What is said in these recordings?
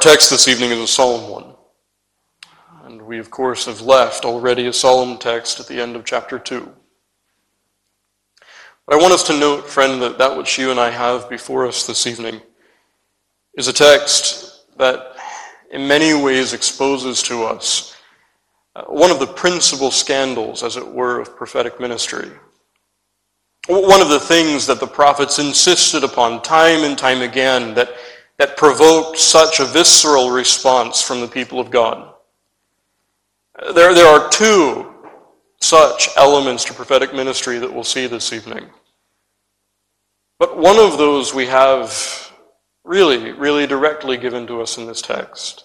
text this evening is a solemn one. And we, of course, have left already a solemn text at the end of chapter 2. But I want us to note, friend, that which you and I have before us this evening is a text that in many ways exposes to us one of the principal scandals, as it were, of prophetic ministry. One of the things that the prophets insisted upon time and time again that provoked such a visceral response from the people of God. There are two such elements to prophetic ministry that we'll see this evening. But one of those we have really directly given to us in this text.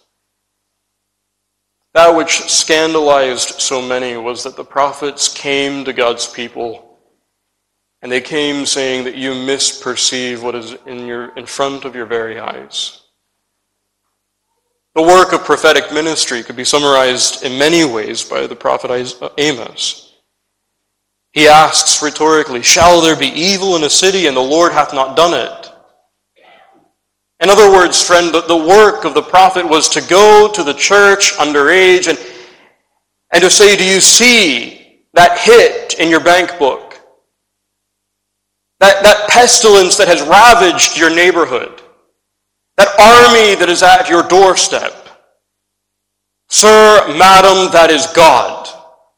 That which scandalized so many was that the prophets came to God's people and they came saying that you misperceive what is in front of your very eyes. The work of prophetic ministry could be summarized in many ways by the prophet Amos. He asks rhetorically, "Shall there be evil in a city and the Lord hath not done it?" In other words, friend, the work of the prophet was to go to the church underage and to say, do you see that hit in your bank book? That pestilence that has ravaged your neighborhood? That army that is at your doorstep? Sir, madam, that is God.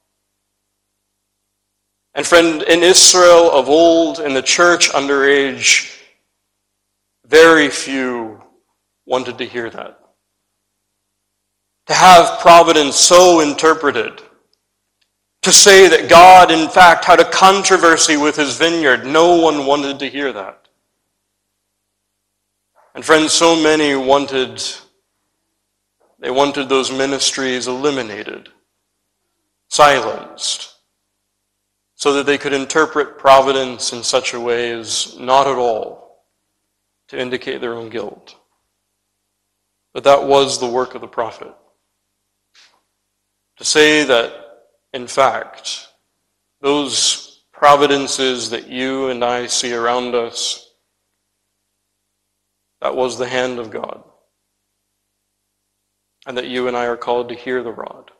And friend, in Israel of old, in the church underage, very few wanted to hear that. To have providence so interpreted, to say that God, in fact, had a controversy with his vineyard, no one wanted to hear that. And friends, so many wanted those ministries eliminated, silenced, so that they could interpret providence in such a way as not at all to indicate their own guilt. But that was the work of the prophet. To say that, in fact, those providences that you and I see around us, that was the hand of God. And that you and I are called to hear the rod.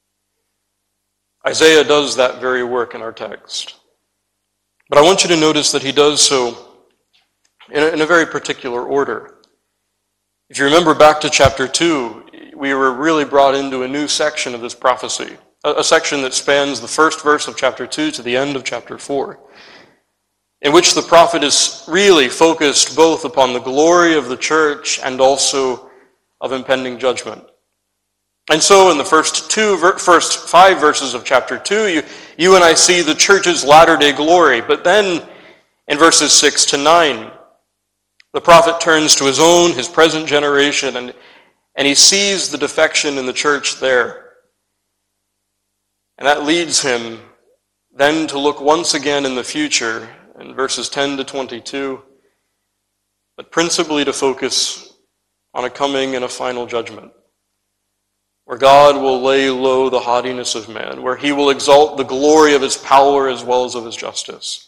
Isaiah does that very work in our text. But I want you to notice that he does so in a very particular order. If you remember back to chapter 2, we were really brought into a new section of this prophecy. A section that spans the first verse of chapter 2 to the end of chapter 4, in which the prophet is really focused both upon the glory of the church and also of impending judgment. And so in the first 5 verses of chapter 2, you and I see the church's latter-day glory. But then in verses 6 to 9, the prophet turns to his present generation, and he sees the defection in the church there. And that leads him then to look once again in the future, in verses 10 to 22, but principally to focus on a coming and a final judgment, where God will lay low the haughtiness of man, where he will exalt the glory of his power as well as of his justice.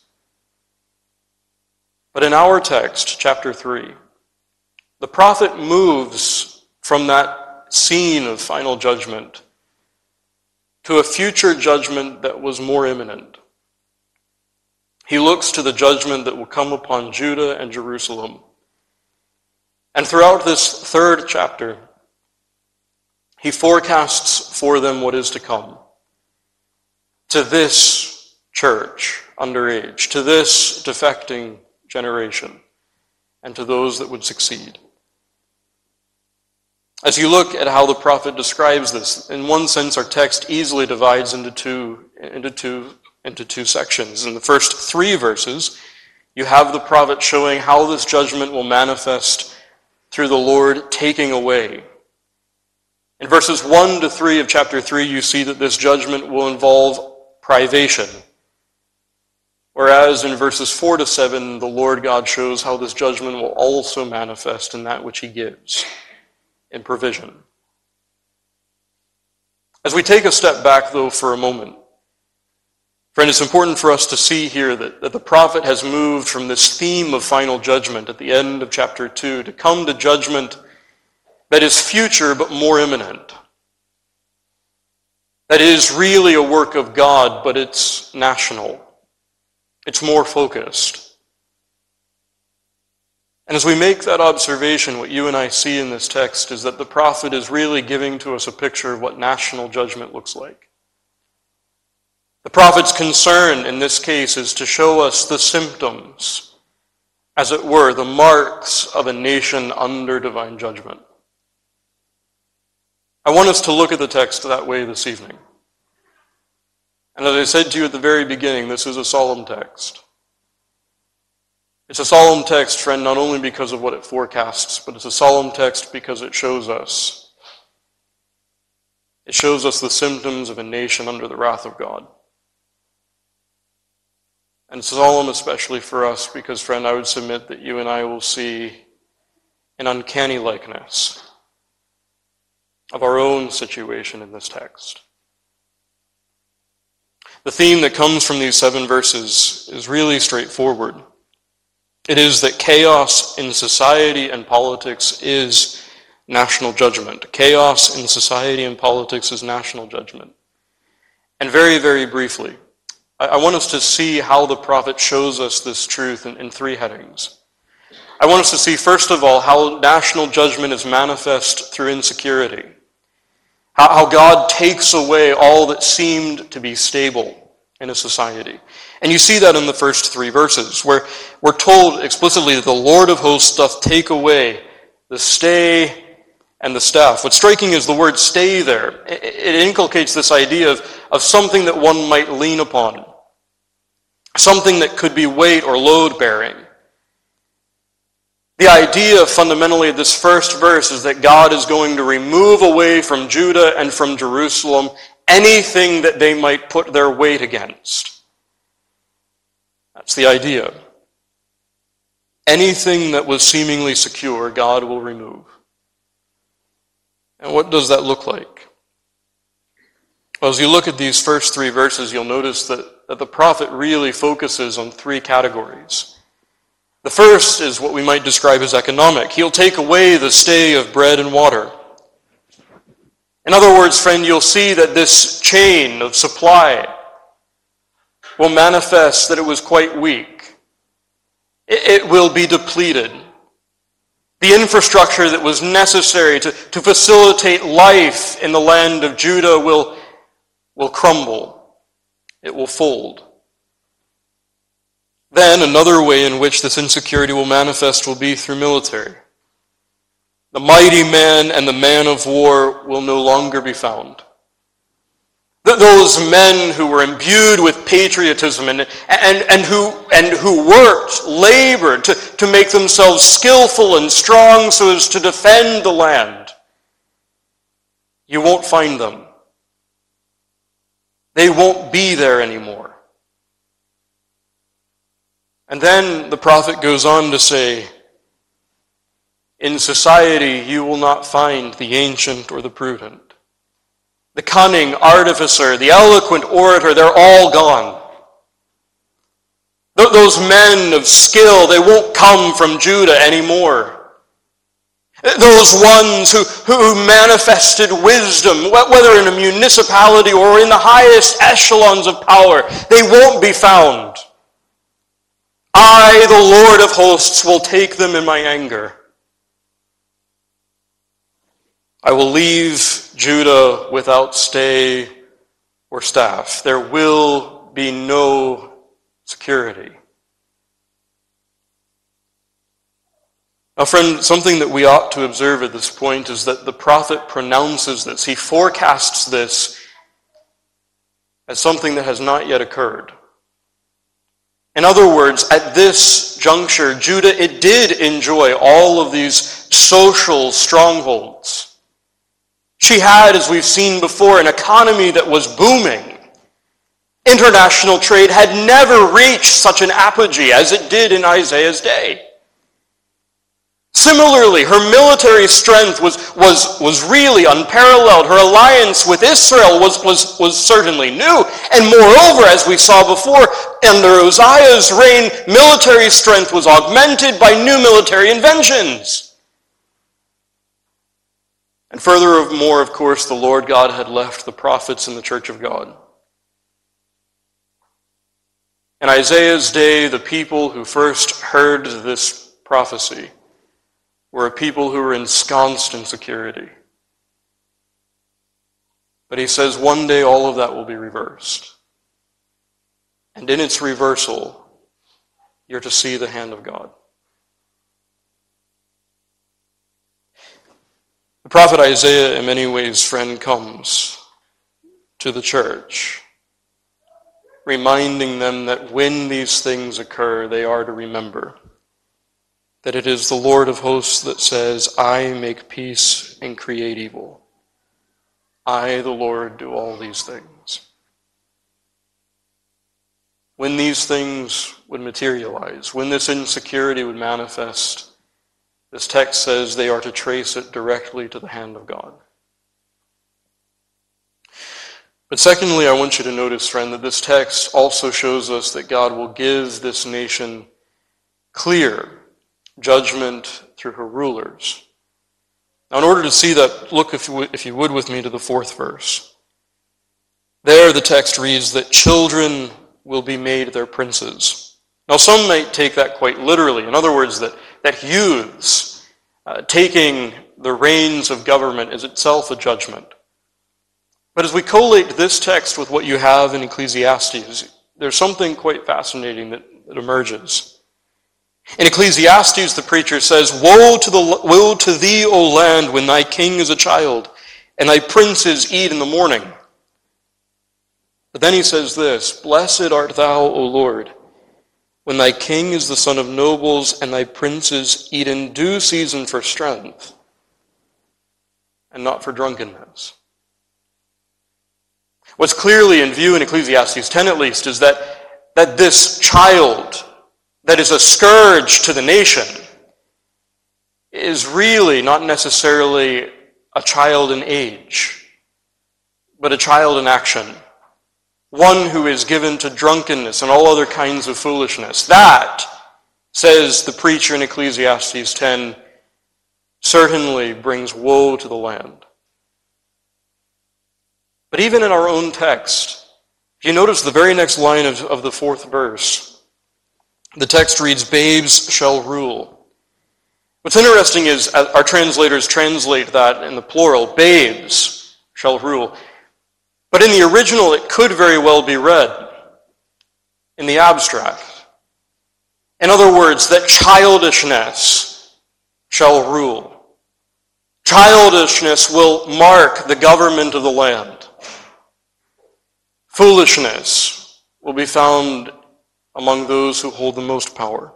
But in our text, chapter 3, the prophet moves from that scene of final judgment to a future judgment that was more imminent. He looks to the judgment that will come upon Judah and Jerusalem. And throughout this third chapter, he forecasts for them what is to come. To this church underage, to this defecting generation, and to those that would succeed. As you look at how the prophet describes this, in one sense our text easily divides into two sections. In the first 3 verses, you have the prophet showing how this judgment will manifest through the Lord taking away. In verses 1 to 3 of chapter 3, you see that this judgment will involve privation. Whereas in verses 4 to 7, the Lord God shows how this judgment will also manifest in that which he gives, in provision. As we take a step back, though, for a moment, friend, it's important for us to see here that the prophet has moved from this theme of final judgment at the end of chapter 2 to come to judgment that is future but more imminent. That is really a work of God, but it's national. It's more focused. And as we make that observation, what you and I see in this text is that the prophet is really giving to us a picture of what national judgment looks like. The prophet's concern in this case is to show us the symptoms, as it were, the marks of a nation under divine judgment. I want us to look at the text that way this evening. And as I said to you at the very beginning, this is a solemn text. It's a solemn text, friend, not only because of what it forecasts, but it's a solemn text because it shows us. It shows us the symptoms of a nation under the wrath of God. And it's solemn especially for us because, friend, I would submit that you and I will see an uncanny likeness of our own situation in this text. The theme that comes from these 7 verses is really straightforward. It is that chaos in society and politics is national judgment. Chaos in society and politics is national judgment. And very, very briefly, I want us to see how the prophet shows us this truth in 3 headings. I want us to see, first of all, how national judgment is manifest through insecurity. How God takes away all that seemed to be stable in a society. And you see that in the first 3 verses, where we're told explicitly that the Lord of hosts doth take away the stay and the staff. What's striking is the word stay there. It inculcates this idea of something that one might lean upon. Something that could be weight or load bearing. The idea fundamentally of this first verse is that God is going to remove away from Judah and from Jerusalem anything that they might put their weight against. That's the idea. Anything that was seemingly secure, God will remove. And what does that look like? Well, as you look at these first 3 verses, you'll notice that the prophet really focuses on 3 categories. The first is what we might describe as economic. He'll take away the stay of bread and water. In other words, friend, you'll see that this chain of supply will manifest that it was quite weak. It will be depleted. The infrastructure that was necessary to facilitate life in the land of Judah will crumble. It will fold. Then another way in which this insecurity will manifest will be through military. The mighty man and the man of war will no longer be found. Those men who were imbued with patriotism and who worked, labored to make themselves skillful and strong so as to defend the land, you won't find them. They won't be there anymore. And then the prophet goes on to say, in society you will not find the ancient or the prudent. The cunning artificer, the eloquent orator, they're all gone. Those men of skill, they won't come from Judah anymore. Those ones who manifested wisdom, whether in a municipality or in the highest echelons of power, they won't be found. I, the Lord of hosts, will take them in my anger. I will leave Judah without stay or staff. There will be no security. Now, friend, something that we ought to observe at this point is that the prophet pronounces this. He forecasts this as something that has not yet occurred. In other words, at this juncture, Judah, it did enjoy all of these social strongholds. She had, as we've seen before, an economy that was booming. International trade had never reached such an apogee as it did in Isaiah's day. Similarly, her military strength was really unparalleled. Her alliance with Israel was certainly new. And moreover, as we saw before, under Uzziah's reign, military strength was augmented by new military inventions. And furthermore, of course, the Lord God had left the prophets in the church of God. In Isaiah's day, the people who first heard this prophecy were a people who were ensconced in security. But he says one day all of that will be reversed. And in its reversal, you're to see the hand of God. The prophet Isaiah, in many ways, friend, comes to the church, reminding them that when these things occur, they are to remember that it is the Lord of hosts that says, I make peace and create evil. I, the Lord, do all these things. When these things would materialize, when this insecurity would manifest, this text says they are to trace it directly to the hand of God. But secondly, I want you to notice, friend, that this text also shows us that God will give this nation clear judgment through her rulers. Now, in order to see that, look, if you would, with me to the 4th verse. There the text reads that children will be made their princes. Now, some might take that quite literally. In other words, that youths taking the reins of government is itself a judgment. But as we collate this text with what you have in Ecclesiastes, there's something quite fascinating that emerges. In Ecclesiastes, the preacher says, Woe to thee, O land, when thy king is a child, and thy princes eat in the morning. But then he says this, Blessed art thou, O Lord, when thy king is the son of nobles, and thy princes eat in due season for strength, and not for drunkenness. What's clearly in view in Ecclesiastes 10 at least is that this child that is a scourge to the nation is really not necessarily a child in age, but a child in action. One who is given to drunkenness and all other kinds of foolishness. That, says the preacher in Ecclesiastes 10, certainly brings woe to the land. But even in our own text, if you notice the very next line of the 4th verse, the text reads, Babes shall rule. What's interesting is our translators translate that in the plural, babes shall rule. But in the original, it could very well be read in the abstract. In other words, that childishness shall rule. Childishness will mark the government of the land. Foolishness will be found among those who hold the most power.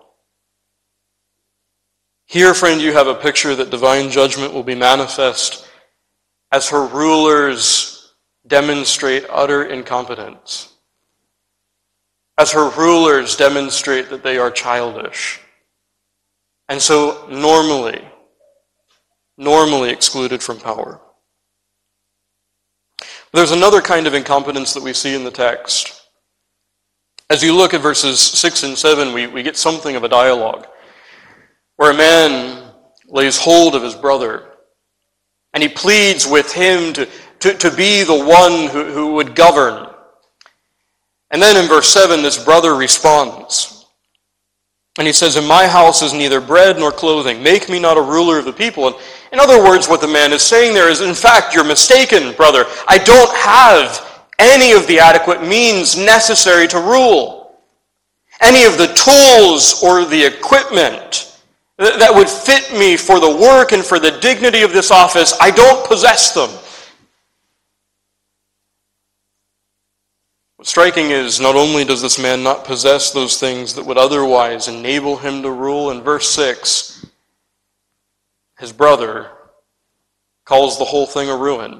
Here, friend, you have a picture that divine judgment will be manifest as her rulers demonstrate utter incompetence, as her rulers demonstrate that they are childish, and so normally excluded from power. There's another kind of incompetence that we see in the text. As you look at verses 6 and 7, we get something of a dialogue where a man lays hold of his brother and he pleads with him to be the one who would govern. And then in verse 7, this brother responds. And he says, In my house is neither bread nor clothing. Make me not a ruler of the people. And in other words, what the man is saying there is, in fact, you're mistaken, brother. I don't have any of the adequate means necessary to rule. Any of the tools or the equipment that would fit me for the work and for the dignity of this office, I don't possess them. What's striking is not only does this man not possess those things that would otherwise enable him to rule, in verse 6, his brother calls the whole thing a ruin.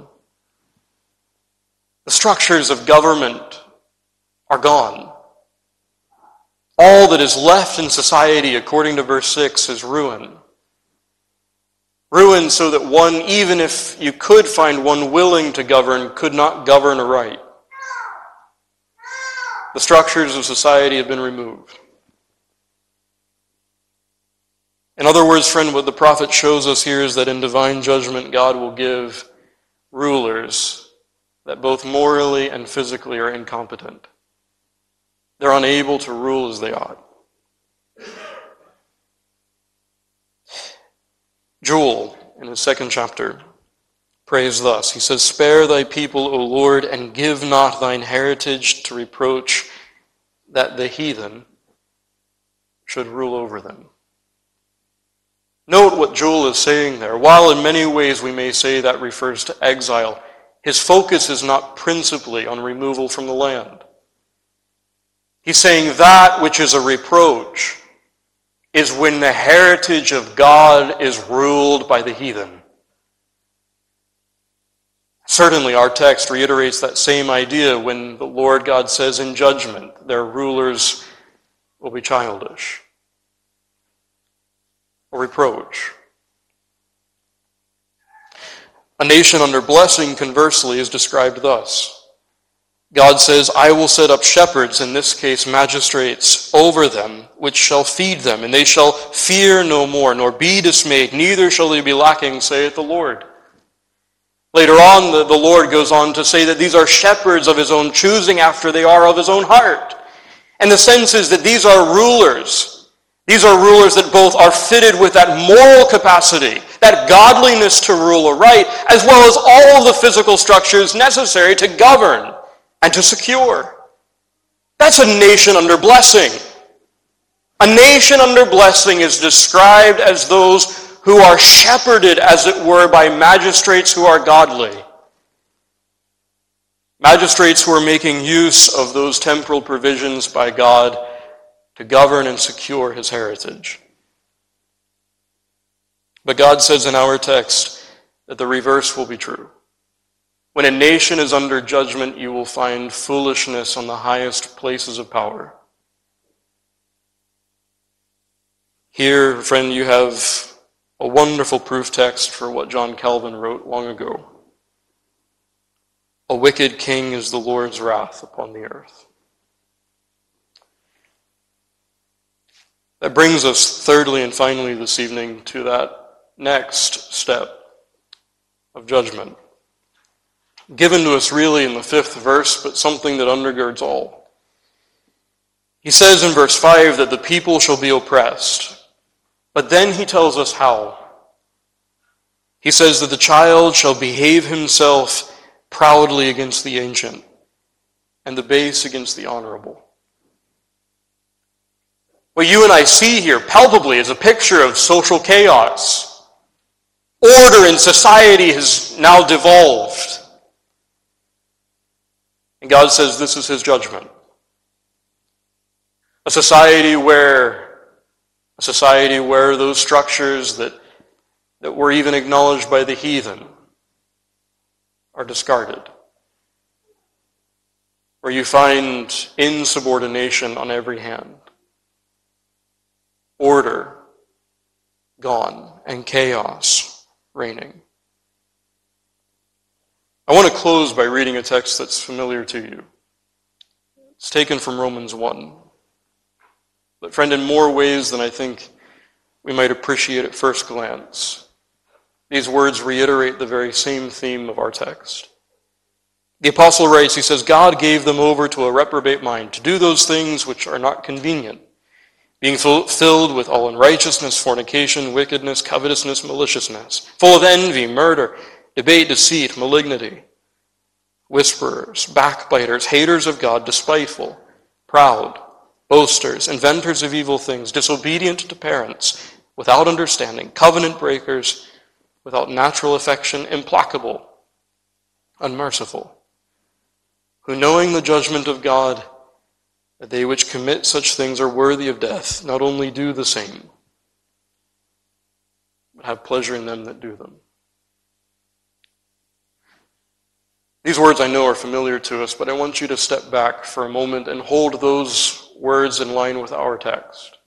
The structures of government are gone. All that is left in society, according to verse 6, is ruin. Ruin so that one, even if you could find one willing to govern, could not govern aright. The structures of society have been removed. In other words, friend, what the prophet shows us here is that in divine judgment, God will give rulers that both morally and physically are incompetent. They're unable to rule as they ought. Joel, in his 2nd chapter, prays thus. He says, "Spare thy people, O Lord, and give not thine heritage to reproach, that the heathen should rule over them." Note what Joel is saying there. While in many ways we may say that refers to exile, his focus is not principally on removal from the land. He's saying that which is a reproach is when the heritage of God is ruled by the heathen. Certainly our text reiterates that same idea when the Lord God says in judgment, their rulers will be childish. A reproach. A nation under blessing, conversely, is described thus. God says, "I will set up shepherds," in this case magistrates, "over them, which shall feed them, and they shall fear no more, nor be dismayed, neither shall they be lacking, saith the Lord." Later on, the Lord goes on to say that these are shepherds of his own choosing after they are of his own heart. And the sense is that these are rulers. These are rulers that both are fitted with that moral capacity, that godliness to rule aright, as well as all the physical structures necessary to govern and to secure. That's a nation under blessing. A nation under blessing is described as those who are shepherded, as it were, by magistrates who are godly. Magistrates who are making use of those temporal provisions by God to govern and secure his heritage. But God says in our text that the reverse will be true. When a nation is under judgment, you will find foolishness on the highest places of power. Here, friend, you have a wonderful proof text for what John Calvin wrote long ago. "A wicked king is the Lord's wrath upon the earth." That brings us thirdly and finally this evening to that next step of judgment, given to us really in the 5th verse, but something that undergirds all. He says in verse 5 that the people shall be oppressed, but then he tells us how. He says that the child shall behave himself proudly against the ancient, and the base against the honorable. What you and I see here palpably is a picture of social chaos. Order in society has now devolved. And God says this is his judgment. A society where those structures that were even acknowledged by the heathen are discarded. Where you find insubordination on every hand. Order gone and chaos reigning. I want to close by reading a text that's familiar to you. It's taken from Romans 1. But friend, in more ways than I think we might appreciate at first glance, these words reiterate the very same theme of our text. The apostle writes, he says, "God gave them over to a reprobate mind to do those things which are not convenient, being filled with all unrighteousness, fornication, wickedness, covetousness, maliciousness, full of envy, murder, debate, deceit, malignity, whisperers, backbiters, haters of God, despiteful, proud, boasters, inventors of evil things, disobedient to parents, without understanding, covenant breakers, without natural affection, implacable, unmerciful, who knowing the judgment of God, that they which commit such things are worthy of death, not only do the same, but have pleasure in them that do them." These words I know are familiar to us, but I want you to step back for a moment and hold those words in line with our text.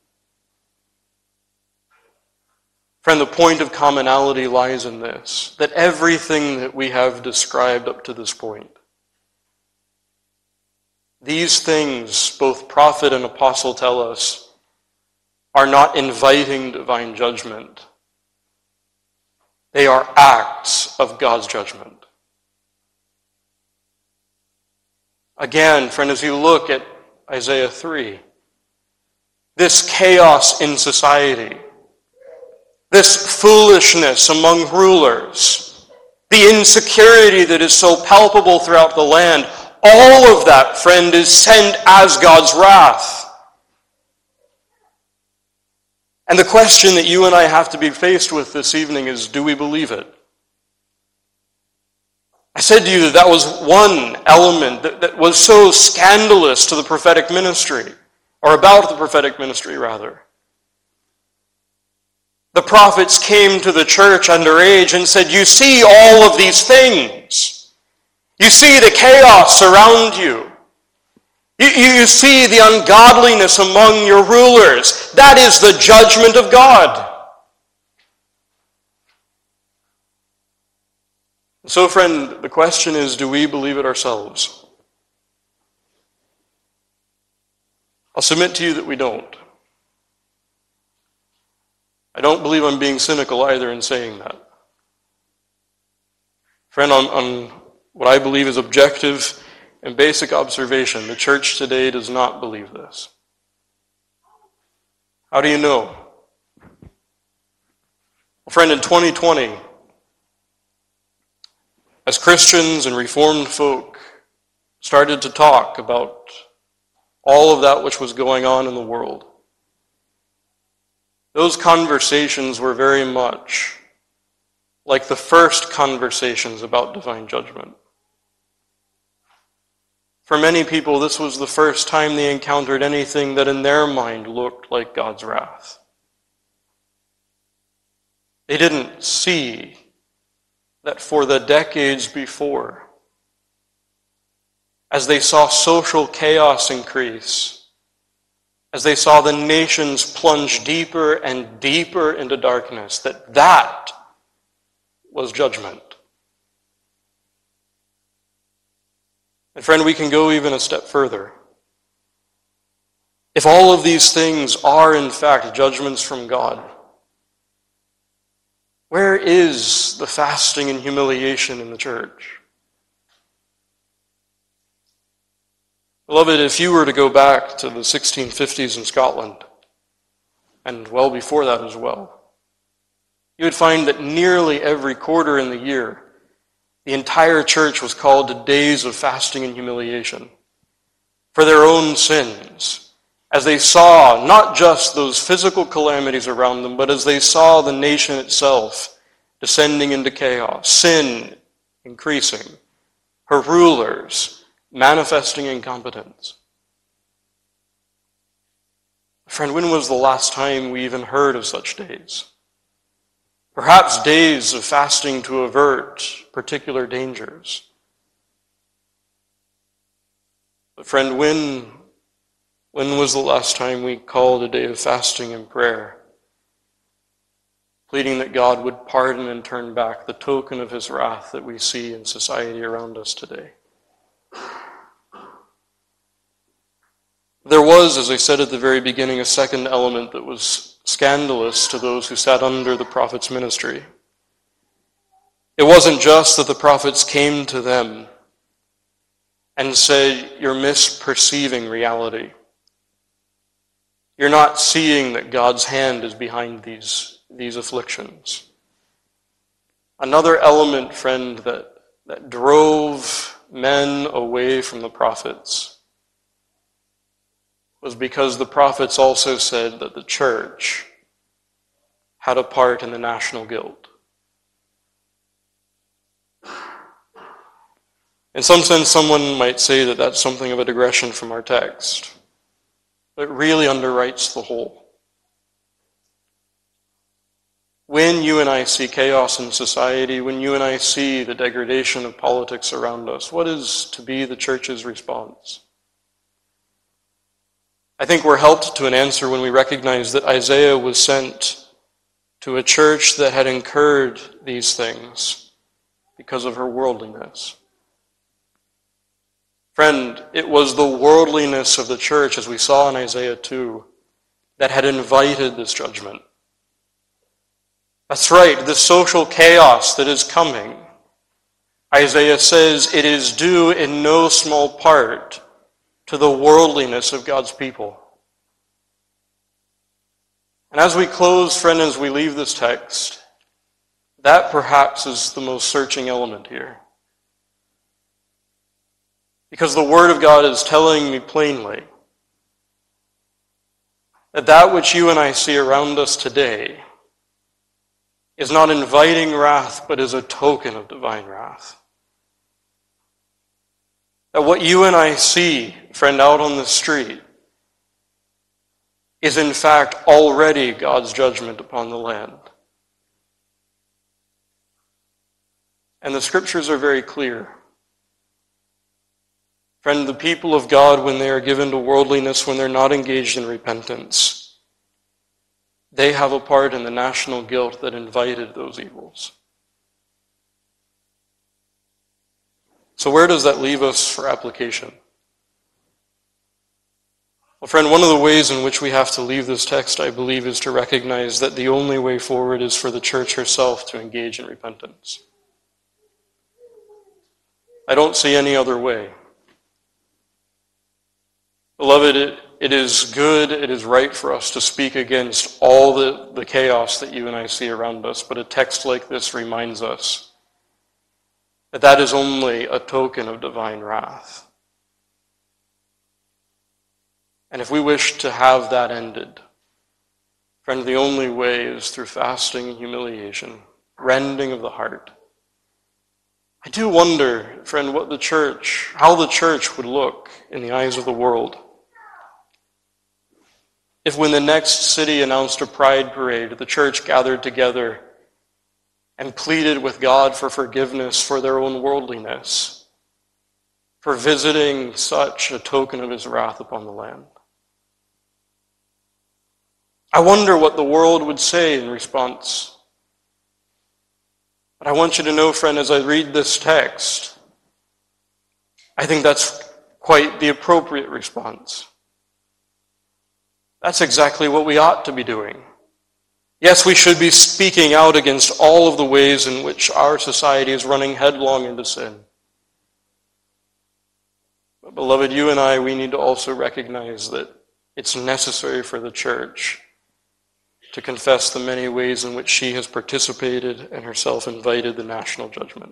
Friend, the point of commonality lies in this, that everything that we have described up to this point, these things, both prophet and apostle tell us, are not inviting divine judgment. They are acts of God's judgment. Again, friend, as you look at Isaiah 3, this chaos in society, this foolishness among rulers, the insecurity that is so palpable throughout the land, all of that, friend, is sent as God's wrath. And the question that you and I have to be faced with this evening is, do we believe it? I said to you that was one element that was so scandalous to the prophetic ministry, or about the prophetic ministry, rather. The prophets came to the church underage and said, you see all of these things. You see the chaos around you. You see the ungodliness among your rulers. That is the judgment of God. So, friend, the question is, do we believe it ourselves? I'll submit to you that we don't. I don't believe I'm being cynical either in saying that. Friend, on what I believe is objective and basic observation, the church today does not believe this. How do you know? Well, friend, in 2020, as Christians and Reformed folk started to talk about all of that which was going on in the world, those conversations were very much like the first conversations about divine judgment. For many people, this was the first time they encountered anything that in their mind looked like God's wrath. They didn't see that for the decades before, as they saw social chaos increase, as they saw the nations plunge deeper and deeper into darkness, that was judgment. And friend, we can go even a step further. If all of these things are in fact judgments from God, where is the fasting and humiliation in the church? Beloved, if you were to go back to the 1650s in Scotland, and well before that as well, you would find that nearly every quarter in the year, the entire church was called to days of fasting and humiliation for their own sins, as they saw not just those physical calamities around them, but as they saw the nation itself descending into chaos, sin increasing, her rulers manifesting incompetence. Friend, when was the last time we even heard of such days? Perhaps days of fasting to avert particular dangers. But friend, when was the last time we called a day of fasting and prayer, pleading that God would pardon and turn back the token of his wrath that we see in society around us today? There was, as I said at the very beginning, a second element that was scandalous to those who sat under the prophet's ministry. It wasn't just that the prophets came to them and said, you're misperceiving reality. You're not seeing that God's hand is behind these afflictions. Another element, friend, that drove men away from the prophets was because the prophets also said that the church had a part in the national guilt. In some sense, someone might say that that's something of a digression from our text, but it really underwrites the whole. When you and I see chaos in society, when you and I see the degradation of politics around us, what is to be the church's response? I think we're helped to an answer when we recognize that Isaiah was sent to a church that had incurred these things because of her worldliness. Friend, it was the worldliness of the church, as we saw in Isaiah 2, that had invited this judgment. That's right, the social chaos that is coming. Isaiah says it is due in no small part to the worldliness of God's people. And as we close, friend, as we leave this text, that perhaps is the most searching element here. Because the Word of God is telling me plainly that which you and I see around us today is not inviting wrath, but is a token of divine wrath. That what you and I see, friend, out on the street is in fact already God's judgment upon the land. And the scriptures are very clear. Friend, the people of God, when they are given to worldliness, when they're not engaged in repentance, they have a part in the national guilt that invited those evils. So where does that leave us for application? Well, friend, one of the ways in which we have to leave this text, I believe, is to recognize that the only way forward is for the church herself to engage in repentance. I don't see any other way. Beloved, it is good, it is right for us to speak against all the chaos that you and I see around us, but a text like this reminds us that is only a token of divine wrath. And if we wish to have that ended, friend, the only way is through fasting and humiliation, rending of the heart. I do wonder, friend, how the church would look in the eyes of the world if when the next city announced a pride parade, the church gathered together and pleaded with God for forgiveness for their own worldliness, for visiting such a token of his wrath upon the land. I wonder what the world would say in response. But I want you to know, friend, as I read this text, I think that's quite the appropriate response. That's exactly what we ought to be doing. Yes, we should be speaking out against all of the ways in which our society is running headlong into sin. But beloved, you and I, we need to also recognize that it's necessary for the church to confess the many ways in which she has participated and herself invited the national judgment.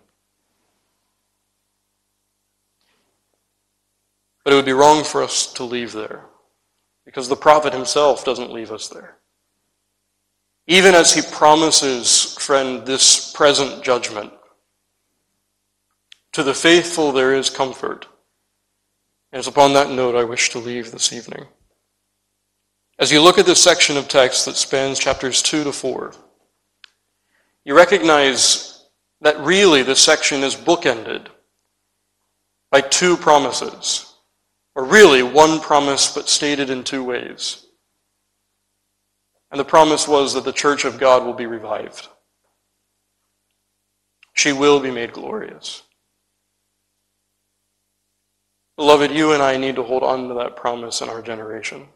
But it would be wrong for us to leave there, because the prophet himself doesn't leave us there. Even as he promises, friend, this present judgment, to the faithful there is comfort. And it's upon that note I wish to leave this evening. As you look at this section of text that spans chapters 2 to 4, you recognize that really this section is bookended by two promises, or really one promise but stated in two ways. And the promise was that the church of God will be revived. She will be made glorious. Beloved, you and I need to hold on to that promise in our generation.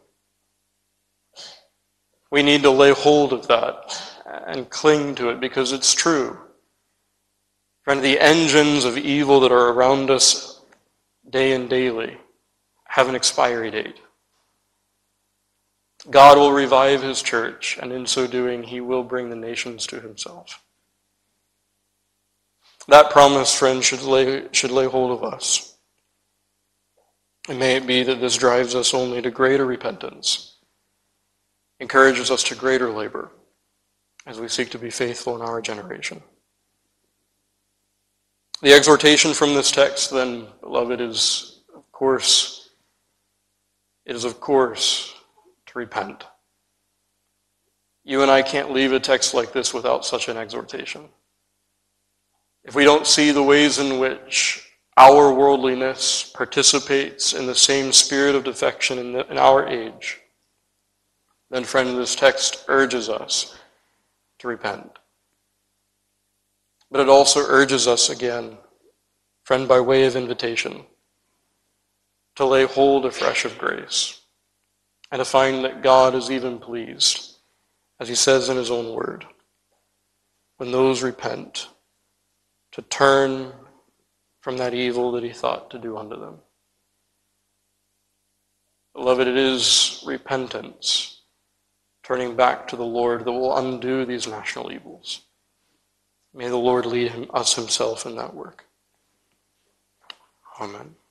We need to lay hold of that and cling to it because it's true. Friend, the engines of evil that are around us day and daily have an expiry date. God will revive his church, and in so doing, he will bring the nations to himself. That promise, friend, should lay hold of us. And may it be that this drives us only to greater repentance, encourages us to greater labor as we seek to be faithful in our generation. The exhortation from this text, then, beloved, is of course to repent. You and I can't leave a text like this without such an exhortation. If we don't see the ways in which our worldliness participates in the same spirit of defection in our age, then, friend, this text urges us to repent. But it also urges us again, friend, by way of invitation, to lay hold afresh of grace. and to find that God is even pleased, as he says in his own word, when those repent, to turn from that evil that he thought to do unto them. Beloved, it is repentance, turning back to the Lord, that will undo these national evils. May the Lord lead us himself in that work. Amen.